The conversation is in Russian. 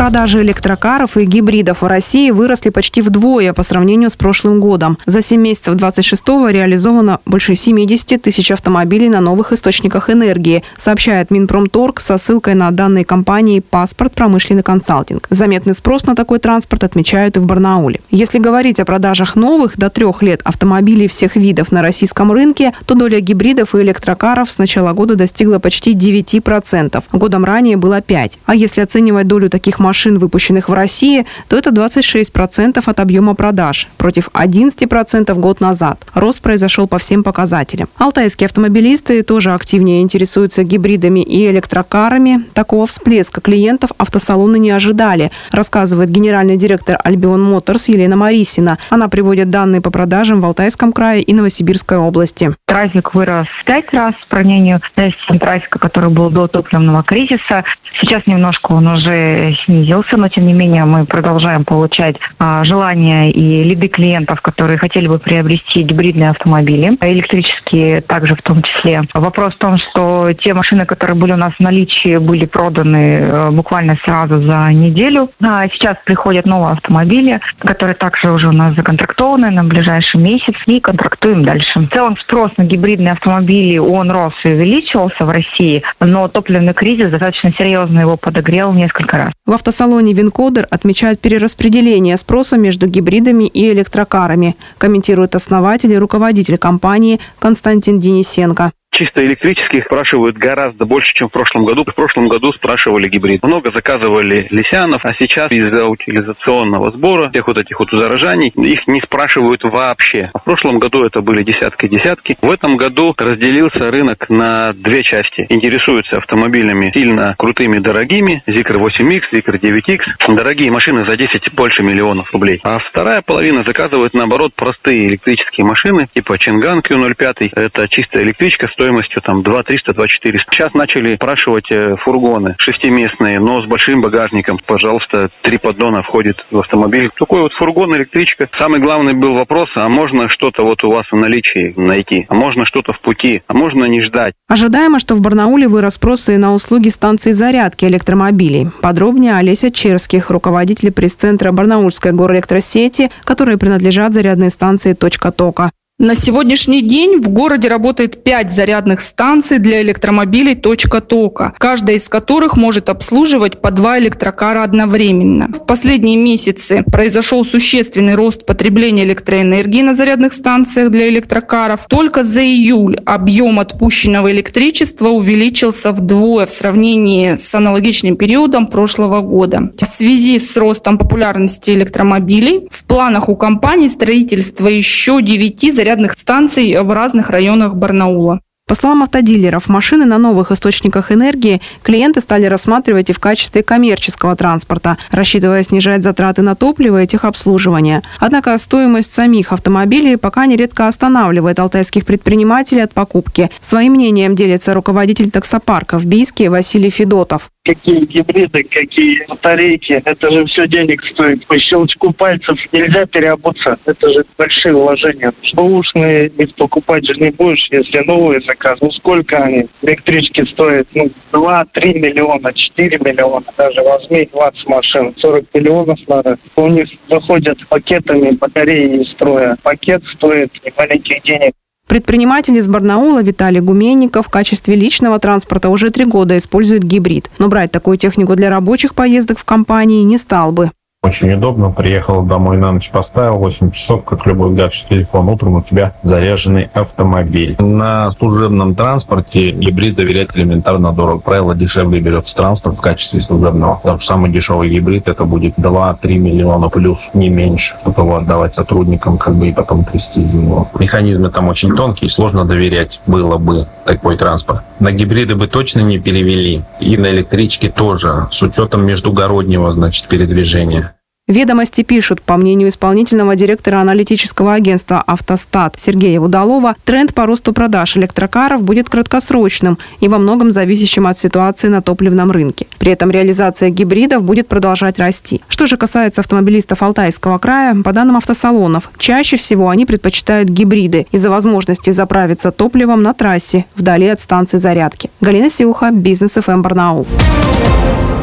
Продажи электрокаров и гибридов в России выросли почти вдвое по сравнению с прошлым годом. За 7 месяцев 26-го реализовано больше 70 тысяч автомобилей на новых источниках энергии, сообщает Минпромторг со ссылкой на данные компании «Паспорт Промышленный консалтинг». Заметный спрос на такой транспорт отмечают и в Барнауле. Если говорить о продажах новых до 3 лет автомобилей всех видов на российском рынке, то доля гибридов и электрокаров с начала года достигла почти 9%. Годом ранее было 5%. А если оценивать долю таких машин, выпущенных в России, то это 26% от объема продаж, против 11% год назад. Рост произошел по всем показателям. Алтайские автомобилисты тоже активнее интересуются гибридами и электрокарами. Такого всплеска клиентов автосалоны не ожидали, рассказывает генеральный директор Альбион Моторс Елена Марисина. Она приводит данные по продажам в Алтайском крае и Новосибирской области. Трафик вырос в 5 раз по сравнению с тем трафиком, который был до топливного кризиса. Сейчас немножко он уже снизился, но тем не менее мы продолжаем получать желания и лиды клиентов, которые хотели бы приобрести гибридные автомобили, электрические также в том числе. Вопрос в том, что те машины, которые были у нас в наличии, были проданы буквально сразу за неделю. А сейчас приходят новые автомобили, которые также уже у нас законтрактованы на ближайший месяц, и контрактуем дальше. В целом спрос на гибридные автомобили, он рос и увеличивался в России, но топливный кризис достаточно серьезно его подогрел несколько раз. В автосалоне «Винкодер» отмечают перераспределение спроса между гибридами и электрокарами, комментирует основатель и руководитель компании Константин Денисенко. Чисто электрических спрашивают гораздо больше, чем в прошлом году. В прошлом году спрашивали гибрид. Много заказывали лисянов, а сейчас из-за утилизационного сбора, всех вот этих вот удорожаний, их не спрашивают вообще. В прошлом году это были десятки. В этом году разделился рынок на 2 части. Интересуются автомобилями сильно крутыми, дорогими, Zikr 8X, Zikr 9X. Дорогие машины за 10 больше миллионов рублей. А вторая половина заказывает, наоборот, простые электрические машины, типа Чинган Q05. Это чисто электричка, стоимостью там 2300, 2400. Сейчас начали спрашивать фургоны 6-местные, но с большим багажником. Пожалуйста, 3 поддона входит в автомобиль. Такой вот фургон, электричка. Самый главный был вопрос, а можно что-то вот у вас в наличии найти? А можно что-то в пути? А можно не ждать? Ожидаемо, что в Барнауле вырос спрос и на услуги станции зарядки электромобилей. Подробнее Олеся Черских, руководитель пресс-центра Барнаульской горэлектросети, которые принадлежат зарядной станции «Точка тока». На сегодняшний день в городе работает 5 зарядных станций для электромобилей «Точка тока», каждая из которых может обслуживать по 2 электрокара одновременно. В последние месяцы произошел существенный рост потребления электроэнергии на зарядных станциях для электрокаров. Только за июль объем отпущенного электричества увеличился вдвое в сравнении с аналогичным периодом прошлого года. В связи с ростом популярности электромобилей в планах у компании строительство еще 9 зарядных станций в разных районах Барнаула. По словам автодилеров, машины на новых источниках энергии клиенты стали рассматривать и в качестве коммерческого транспорта, рассчитывая снижать затраты на топливо и техобслуживание. Однако стоимость самих автомобилей пока нередко останавливает алтайских предпринимателей от покупки. Своим мнением делится руководитель таксопарка в Бийске Василий Федотов. Какие гибриды, какие батарейки, это же все денег стоит. По щелчку пальцев нельзя переобуться, это же большие вложения. Бэушные ведь покупать же не будешь, если новые заказы. Ну сколько они? Электрички стоят 2-3 миллиона, 4 миллиона. Даже возьми 20 машин, 40 миллионов надо. У них выходят пакетами батареи из строя. Пакет стоит немаленьких денег. Предприниматель из Барнаула Виталий Гуменников в качестве личного транспорта уже 3 года использует гибрид. Но брать такую технику для рабочих поездок в компании не стал бы. Очень удобно. Приехал домой на ночь, поставил 8 часов, как любой гаджет, телефон. Утром у тебя заряженный автомобиль. На служебном транспорте гибрид доверять элементарно дорого. Правило, дешевле берется транспорт в качестве служебного. Потому что самый дешевый гибрид это будет 2-3 миллиона плюс, не меньше, чтобы его отдавать сотрудникам, и потом трясти из него. Механизмы там очень тонкие, сложно доверять было бы такой транспорт. На гибриды бы точно не перевели. И на электричке тоже, с учетом междугороднего, передвижения. Ведомости пишут, по мнению исполнительного директора аналитического агентства «Автостат» Сергея Удалова, тренд по росту продаж электрокаров будет краткосрочным и во многом зависящим от ситуации на топливном рынке. При этом реализация гибридов будет продолжать расти. Что же касается автомобилистов Алтайского края, по данным автосалонов, чаще всего они предпочитают гибриды из-за возможности заправиться топливом на трассе, вдали от станции зарядки. Галина Сиуха, Бизнес ФМ Барнаул.